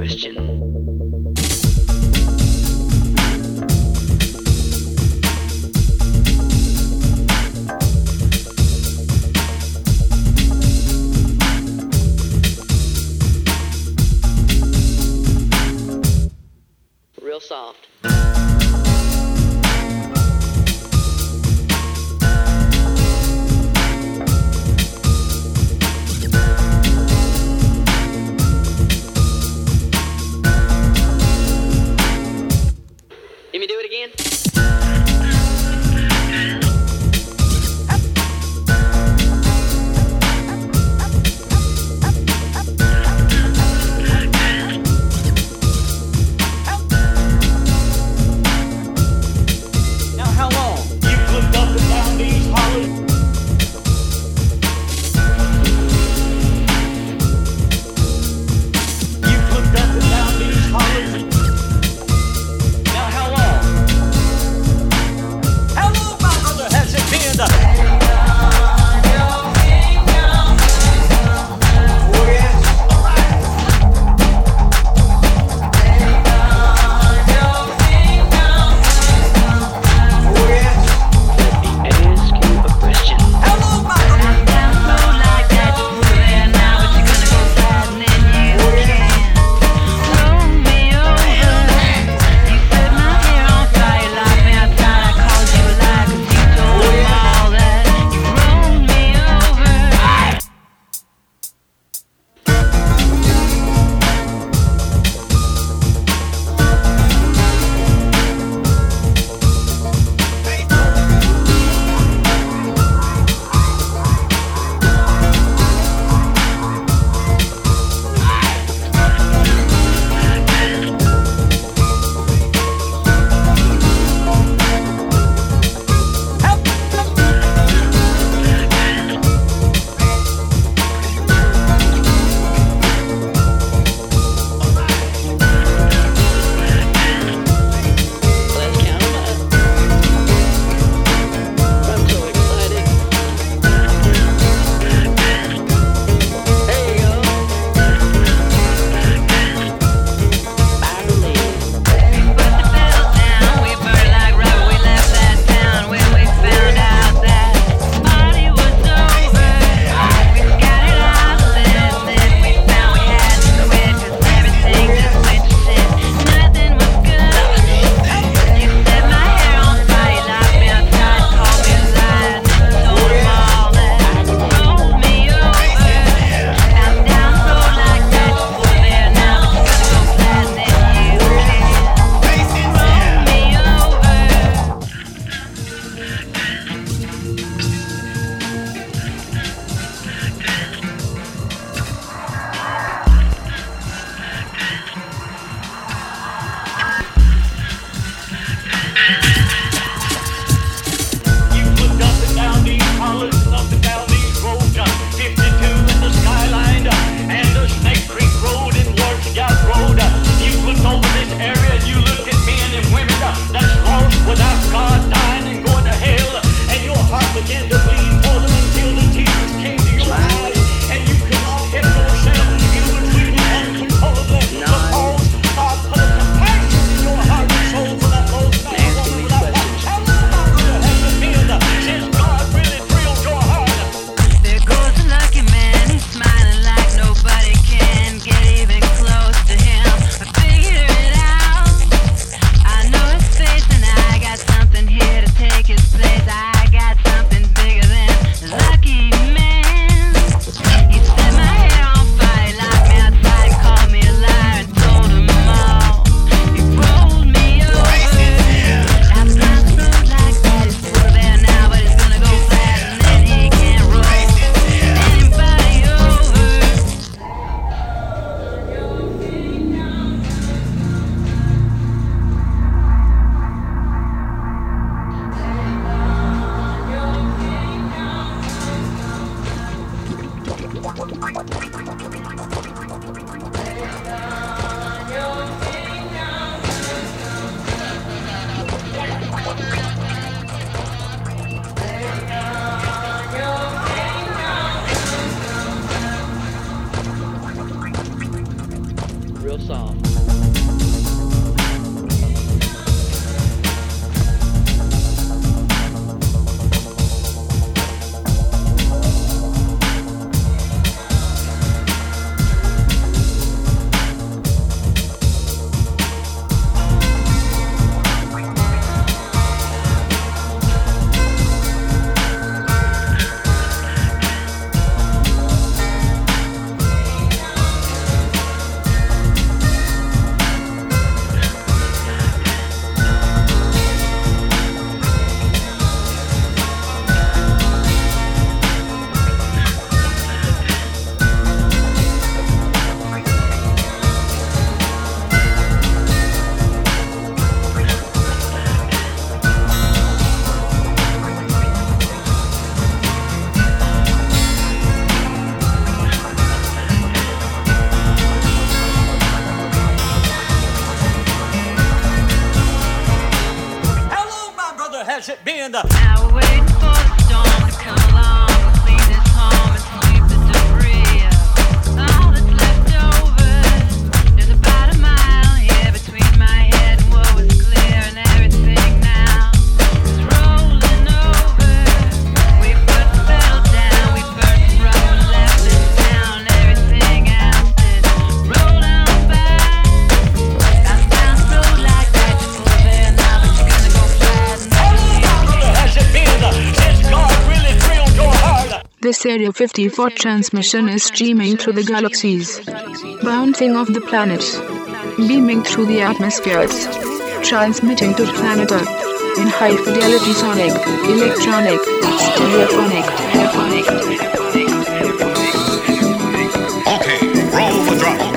Real soft. Let me do it again. real soft. This Area 54 transmission is streaming through the galaxies, bouncing off the planets, beaming through the atmospheres, transmitting to planet Earth in high-fidelity sonic, electronic, stereophonic. Okay, roll the drums.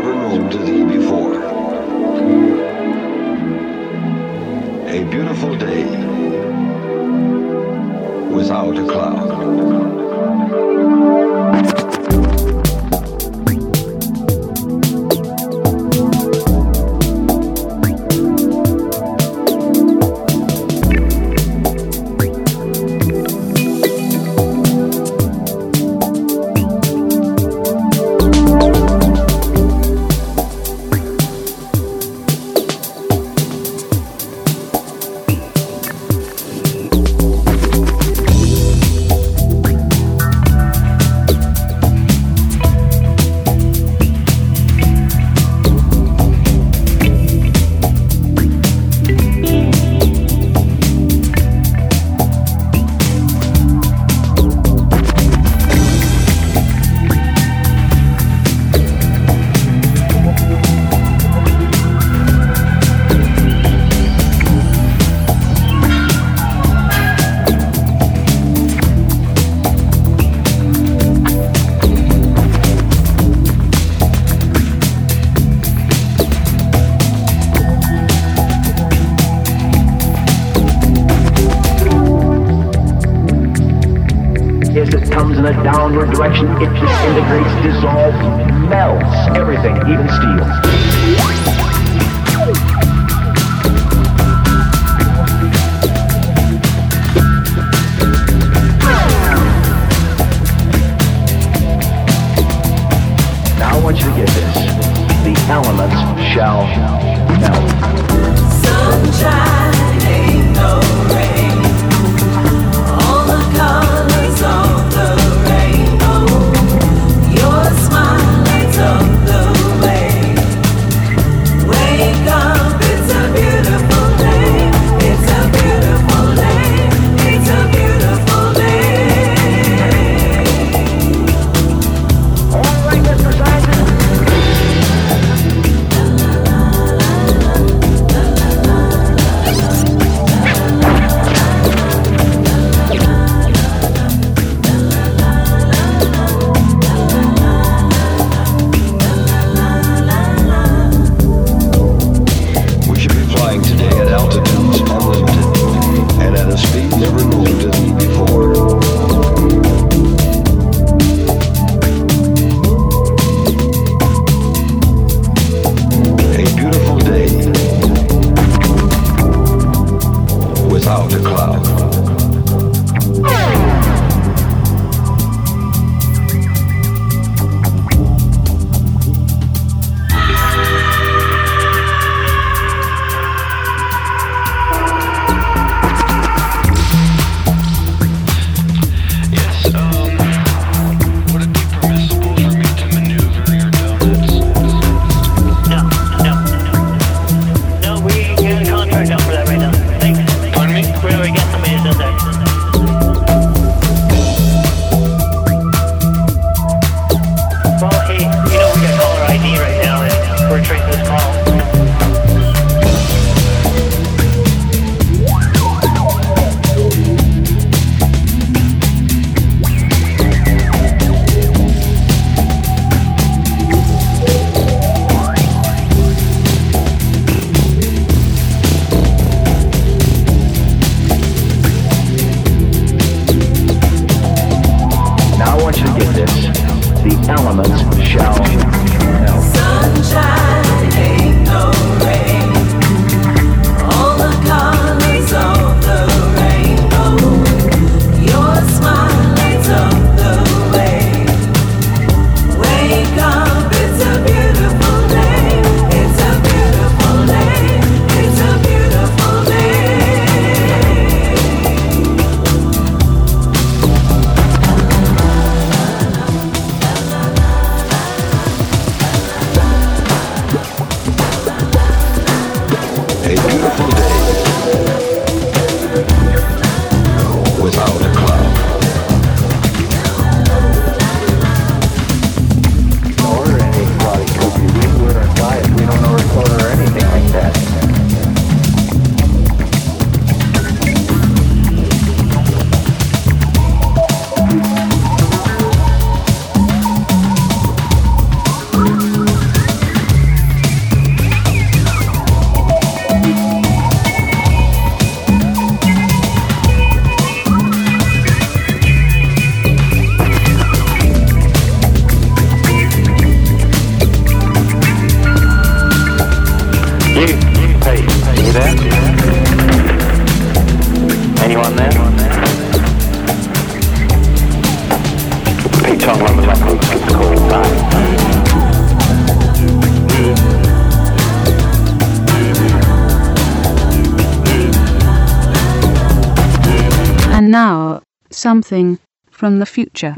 never known to thee before. A beautiful day without a cloud. In a downward direction, it disintegrates, dissolves, melts everything, even steel. Now I want you to get this. The elements shall melt. Sunshine ain't no rain. All the colors of the rainbow. Your smile lights up the way. Wake up, it's a beautiful day. It's a beautiful day. It's a beautiful day. All right, Mr. Scientist. And now, something from the future.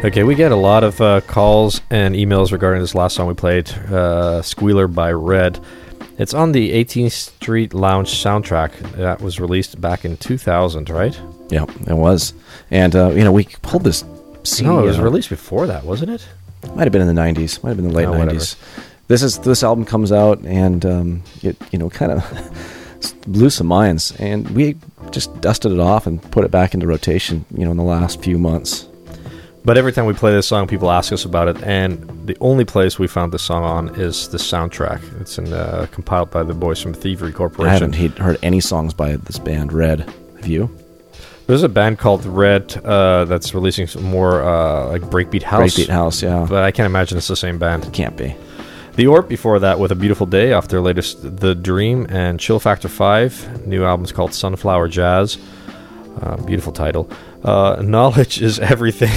Okay, we get a lot of calls and emails regarding this last song we played, Squealer by Red. It's on the 18th Street Lounge soundtrack that was released back in 2000, right? Yeah, it was. And, we pulled this CD. No, it was released before that, wasn't it? Might have been in the 90s. Might have been the late 90s. This album comes out, and it kind of blew some minds. And we just dusted it off and put it back into rotation, in the last few months. But every time we play this song, people ask us about it, and the only place we found this song on is the soundtrack. It's compiled by the boys from Thievery Corporation. I haven't heard any songs by this band, Red. Have you? There's a band called Red that's releasing some more like Breakbeat House. Breakbeat House, yeah. But I can't imagine it's the same band. It can't be. The Orb before that with A Beautiful Day off their latest The Dream, and Chill Factor 5. New album's called Sunflower Jazz. Beautiful title. Knowledge is Everything.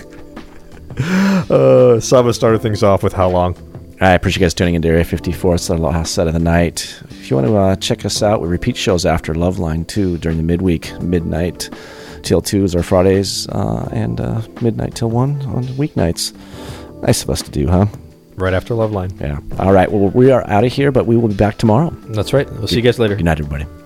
Saba started things off with How Long. I appreciate you guys tuning into Area 54. It's the last set of the night. If you want to check us out, we repeat shows after Loveline 2 during the midweek, midnight till 2 is our Fridays, and midnight till 1 on weeknights. Nice of us to do, huh? Right after Loveline. Yeah. All right. Well, we are out of here, but we will be back tomorrow. That's right. We'll see you guys later. Good night, everybody.